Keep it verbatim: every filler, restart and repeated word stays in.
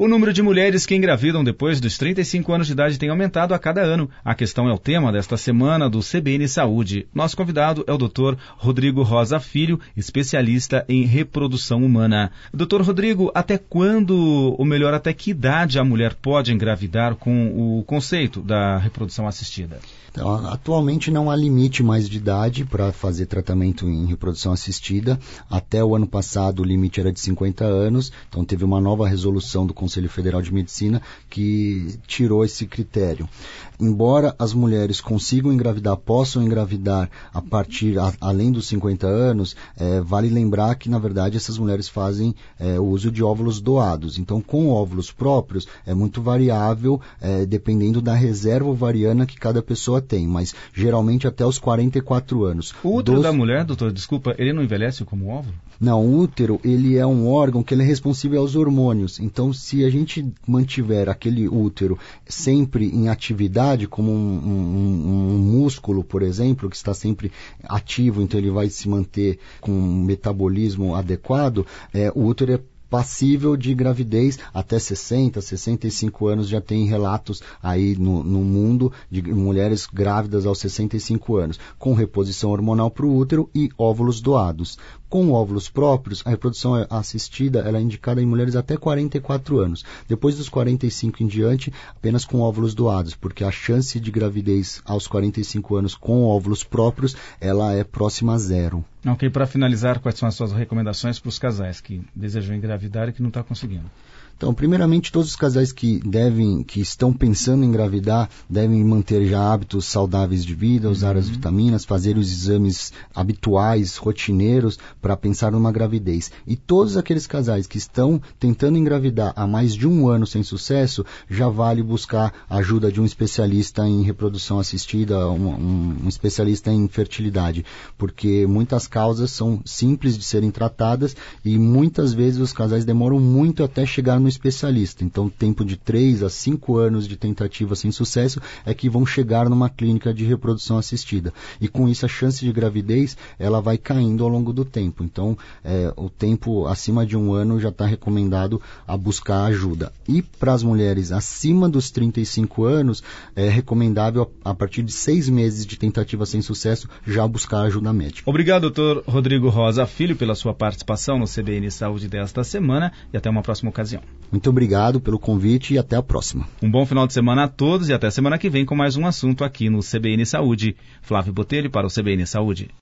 O número de mulheres que engravidam depois dos trinta e cinco anos de idade tem aumentado a cada ano. A questão é o tema desta semana do C B N Saúde. Nosso convidado é o doutor Rodrigo Rosa Filho, especialista em reprodução humana. doutor Rodrigo, até quando, ou melhor, até que idade a mulher pode engravidar com o conceito da reprodução assistida? Então, atualmente não há limite mais de idade para fazer tratamento em reprodução assistida. Até o ano passado o limite era de cinquenta anos, então teve uma nova resolução do Conselho Federal de Medicina que tirou esse critério. Embora as mulheres consigam engravidar, possam engravidar a partir, a, além dos cinquenta anos, é, vale lembrar que, na verdade, essas mulheres fazem é, o uso de óvulos doados. Então, com óvulos próprios, é muito variável, é, dependendo da reserva ovariana que cada pessoa tem, mas geralmente até os quarenta e quatro anos. O útero Dos... da mulher, doutor, desculpa, ele não envelhece como óvulo? Não, o útero, ele é um órgão que ele é responsível aos hormônios. Então, se a gente mantiver aquele útero sempre em atividade, como um, um, um músculo, por exemplo, que está sempre ativo, então ele vai se manter com um metabolismo adequado, é, o útero é passível de gravidez até sessenta, sessenta e cinco anos. Já tem relatos aí no, no mundo de mulheres grávidas aos sessenta e cinco anos, com reposição hormonal para o útero e óvulos doados. Com óvulos próprios, a reprodução assistida ela é indicada em mulheres até quarenta e quatro anos. Depois dos quarenta e cinco em diante, apenas com óvulos doados, porque a chance de gravidez aos quarenta e cinco anos com óvulos próprios, ela é próxima a zero. Ok, para finalizar, quais são as suas recomendações para os casais que desejam engravidar e que não estão conseguindo? Então, primeiramente, todos os casais que devem, que estão pensando em engravidar, devem manter já hábitos saudáveis de vida, usar uhum. as vitaminas, fazer os exames habituais, rotineiros, para pensar numa gravidez. E todos aqueles casais que estão tentando engravidar há mais de um ano sem sucesso, já vale buscar a ajuda de um especialista em reprodução assistida, um, um, um especialista em fertilidade, porque muitas causas são simples de serem tratadas e muitas vezes os casais demoram muito até chegar no especialista. Então, tempo de três a cinco anos de tentativa sem sucesso é que vão chegar numa clínica de reprodução assistida. E com isso, a chance de gravidez ela vai caindo ao longo do tempo. Então, é, o tempo acima de um ano já está recomendado a buscar ajuda. E para as mulheres acima dos trinta e cinco anos, é recomendável, a, a partir de seis meses de tentativa sem sucesso, já buscar ajuda médica. Obrigado, doutor Rodrigo Rosa Filho, pela sua participação no C B N Saúde desta semana e até uma próxima ocasião. Muito obrigado pelo convite e até a próxima. Um bom final de semana a todos e até semana que vem com mais um assunto aqui no C B N Saúde. Flávio Botelho para o C B N Saúde.